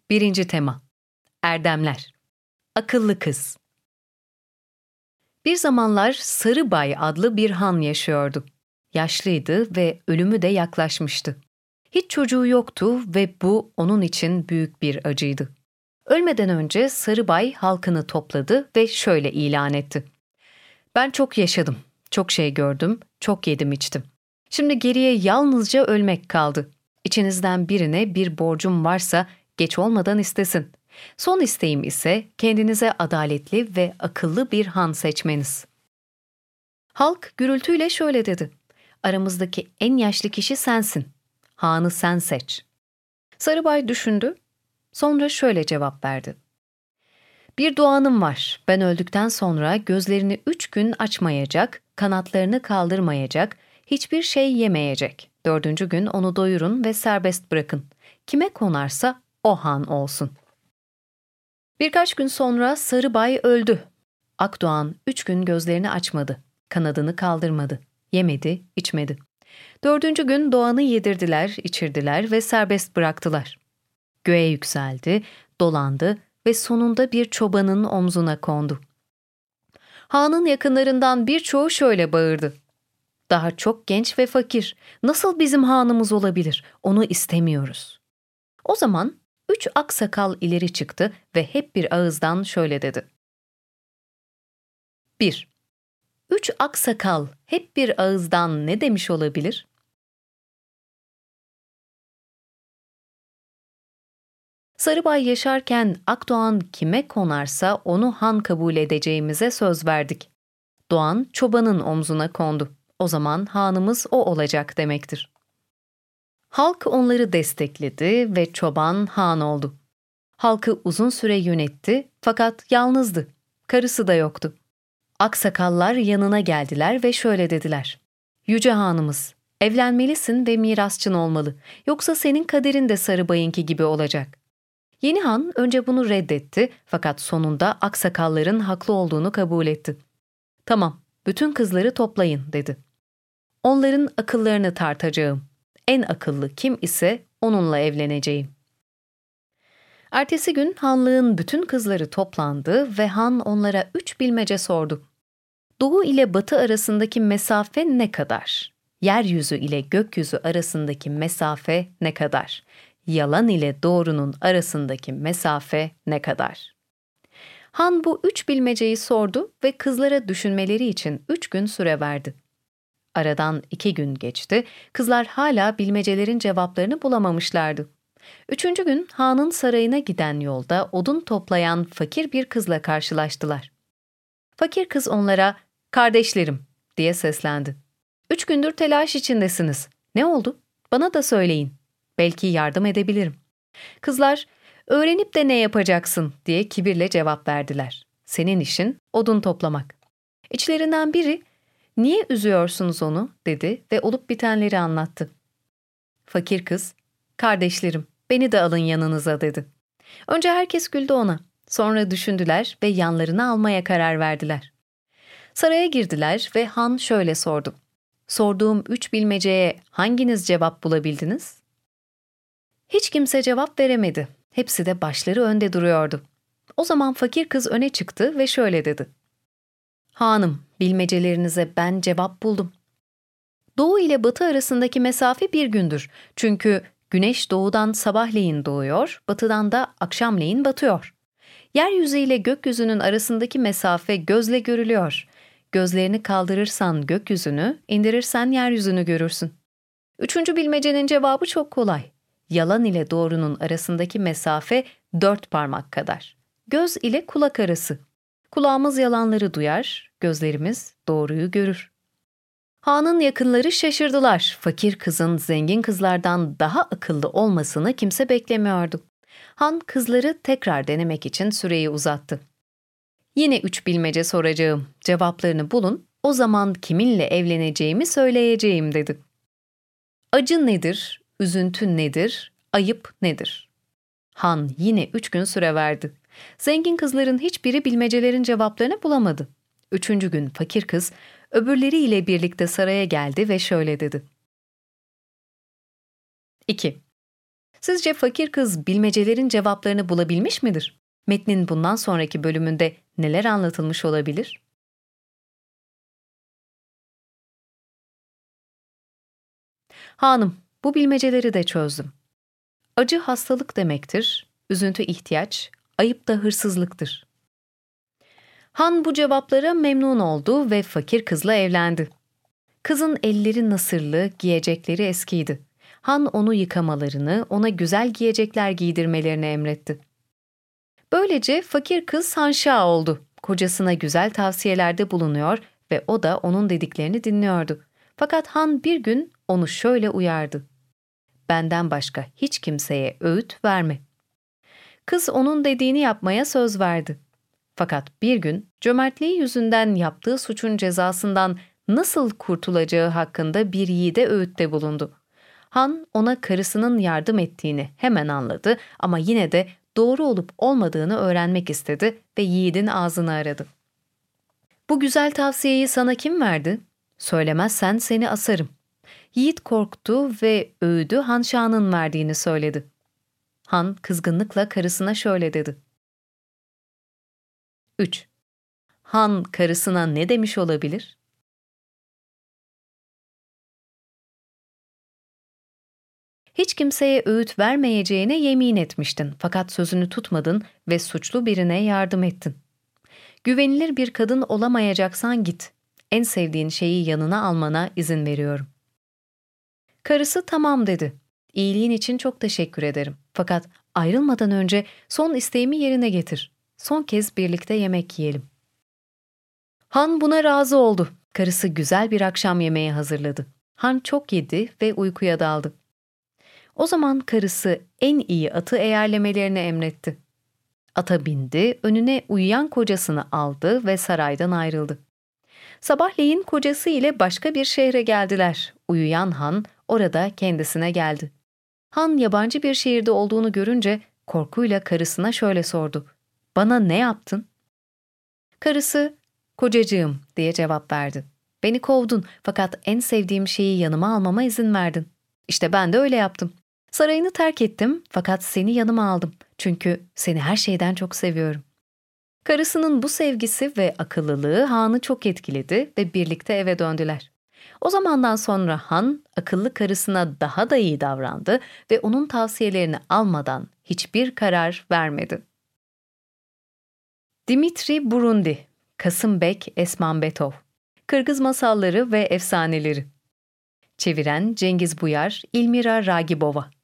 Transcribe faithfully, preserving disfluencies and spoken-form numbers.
Birinci tema. Erdemler. Akıllı kız. Bir zamanlar Sarıbay adlı bir han yaşıyordu. Yaşlıydı ve ölümü de yaklaşmıştı. Hiç çocuğu yoktu ve bu onun için büyük bir acıydı. Ölmeden önce Sarıbay halkını topladı ve şöyle ilan etti. Ben çok yaşadım, çok şey gördüm, çok yedim içtim. Şimdi geriye yalnızca ölmek kaldı. İçinizden birine bir borcum varsa geç olmadan istesin. Son isteğim ise kendinize adaletli ve akıllı bir han seçmeniz. Halk gürültüyle şöyle dedi. Aramızdaki en yaşlı kişi sensin. Hanı sen seç. Sarıbay düşündü. Sonra şöyle cevap verdi. Bir doğanım var. Ben öldükten sonra gözlerini üç gün açmayacak, kanatlarını kaldırmayacak, hiçbir şey yemeyecek. Dördüncü gün onu doyurun ve serbest bırakın. Kime konarsa o han olsun. Birkaç gün sonra Sarıbay öldü. Akdoğan üç gün gözlerini açmadı, kanadını kaldırmadı, yemedi, içmedi. Dördüncü gün doğanı yedirdiler, içirdiler ve serbest bıraktılar. Göğe yükseldi, dolandı ve sonunda bir çobanın omzuna kondu. Hanın yakınlarından birçoğu şöyle bağırdı. Daha çok genç ve fakir. Nasıl bizim hanımız olabilir? Onu istemiyoruz. O zaman üç aksakal ileri çıktı ve hep bir ağızdan şöyle dedi. bir. Üç aksakal hep bir ağızdan ne demiş olabilir? Sarıbay yaşarken Akdoğan kime konarsa onu han kabul edeceğimize söz verdik. Doğan çobanın omzuna kondu. O zaman hanımız o olacak demektir. Halk onları destekledi ve çoban han oldu. Halkı uzun süre yönetti fakat yalnızdı. Karısı da yoktu. Aksakallar yanına geldiler ve şöyle dediler. Yüce hanımız, evlenmelisin ve mirasçın olmalı. Yoksa senin kaderin de Sarıbay'ınki gibi olacak. Yeni han önce bunu reddetti fakat sonunda aksakalların haklı olduğunu kabul etti. Tamam, bütün kızları toplayın dedi. Onların akıllarını tartacağım. En akıllı kim ise onunla evleneceğim. Ertesi gün hanlığın bütün kızları toplandı ve han onlara üç bilmece sordu. Doğu ile batı arasındaki mesafe ne kadar? Yeryüzü ile gökyüzü arasındaki mesafe ne kadar? Yalan ile doğrunun arasındaki mesafe ne kadar? Han bu üç bilmeceyi sordu ve kızlara düşünmeleri için üç gün süre verdi. Aradan iki gün geçti, kızlar hala bilmecelerin cevaplarını bulamamışlardı. Üçüncü gün hanın sarayına giden yolda odun toplayan fakir bir kızla karşılaştılar. Fakir kız onlara, "Kardeşlerim," diye seslendi. "Üç gündür telaş içindesiniz. Ne oldu? Bana da söyleyin. Belki yardım edebilirim." Kızlar, "Öğrenip de ne yapacaksın?" diye kibirle cevap verdiler. "Senin işin odun toplamak." İçlerinden biri, "Niye üzüyorsunuz onu?" dedi ve olup bitenleri anlattı. Fakir kız, "Kardeşlerim, beni de alın yanınıza," dedi. Önce herkes güldü ona. Sonra düşündüler ve yanlarına almaya karar verdiler. Saraya girdiler ve han şöyle sordu. "Sorduğum üç bilmeceye hanginiz cevap bulabildiniz?" Hiç kimse cevap veremedi. Hepsi de başları önde duruyordu. O zaman fakir kız öne çıktı ve şöyle dedi. "Hanım, bilmecelerinize ben cevap buldum. Doğu ile batı arasındaki mesafe bir gündür. Çünkü güneş doğudan sabahleyin doğuyor, batıdan da akşamleyin batıyor. Yeryüzü ile gökyüzünün arasındaki mesafe gözle görülüyor. Gözlerini kaldırırsan gökyüzünü, indirirsen yeryüzünü görürsün. Üçüncü bilmecenin cevabı çok kolay. Yalan ile doğrunun arasındaki mesafe dört parmak kadar. Göz ile kulak arası. Kulağımız yalanları duyar, gözlerimiz doğruyu görür." Hanın yakınları şaşırdılar. Fakir kızın zengin kızlardan daha akıllı olmasını kimse beklemiyordu. Han kızları tekrar denemek için süreyi uzattı. "Yine üç bilmece soracağım. Cevaplarını bulun. O zaman kiminle evleneceğimi söyleyeceğim," dedi. Acı nedir? Üzüntü nedir? Ayıp nedir? Han yine üç gün süre verdi. Zengin kızların hiçbiri bilmecelerin cevaplarını bulamadı. Üçüncü gün fakir kız öbürleriyle birlikte saraya geldi ve şöyle dedi. iki. Sizce fakir kız bilmecelerin cevaplarını bulabilmiş midir? Metnin bundan sonraki bölümünde neler anlatılmış olabilir? Hanım, bu bilmeceleri de çözdüm. Acı hastalık demektir, üzüntü ihtiyaç, ayıp da hırsızlıktır. Han bu cevaplara memnun oldu ve fakir kızla evlendi. Kızın elleri nasırlı, giyecekleri eskiydi. Han onu yıkamalarını, ona güzel giyecekler giydirmelerini emretti. Böylece fakir kız hanşa oldu. Kocasına güzel tavsiyelerde bulunuyor ve o da onun dediklerini dinliyordu. Fakat Han bir gün onu şöyle uyardı. Benden başka hiç kimseye öğüt verme. Kız onun dediğini yapmaya söz verdi. Fakat bir gün cömertliği yüzünden yaptığı suçun cezasından nasıl kurtulacağı hakkında bir yiğide öğütte bulundu. Han ona karısının yardım ettiğini hemen anladı ama yine de doğru olup olmadığını öğrenmek istedi ve yiğidin ağzını aradı. Bu güzel tavsiyeyi sana kim verdi? Söylemezsen seni asarım. Yiğit korktu ve öğüdü Hanşa'nın verdiğini söyledi. Han kızgınlıkla karısına şöyle dedi. üç. Han karısına ne demiş olabilir? Hiç kimseye öğüt vermeyeceğine yemin etmiştin fakat sözünü tutmadın ve suçlu birine yardım ettin. Güvenilir bir kadın olamayacaksan git. En sevdiğin şeyi yanına almana izin veriyorum. Karısı tamam dedi. İyiliğin için çok teşekkür ederim. Fakat ayrılmadan önce son isteğimi yerine getir. Son kez birlikte yemek yiyelim. Han buna razı oldu. Karısı güzel bir akşam yemeği hazırladı. Han çok yedi ve uykuya daldı. O zaman karısı en iyi atı eğerlemelerini emretti. Ata bindi, önüne uyuyan kocasını aldı ve saraydan ayrıldı. Sabahleyin kocası ile başka bir şehre geldiler. Uyuyan Han orada kendisine geldi. Han yabancı bir şehirde olduğunu görünce korkuyla karısına şöyle sordu. Bana ne yaptın? Karısı, kocacığım diye cevap verdi. Beni kovdun fakat en sevdiğim şeyi yanıma almama izin verdin. İşte ben de öyle yaptım. Sarayını terk ettim fakat seni yanıma aldım. Çünkü seni her şeyden çok seviyorum. Karısının bu sevgisi ve akıllılığı Han'ı çok etkiledi ve birlikte eve döndüler. O zamandan sonra Han, akıllı karısına daha da iyi davrandı ve onun tavsiyelerini almadan hiçbir karar vermedi. Dimitri Burundi, Kasımbek Esmambetov, Kırgız Masalları ve Efsaneleri. Çeviren Cengiz Buyar, İlmira Ragibova.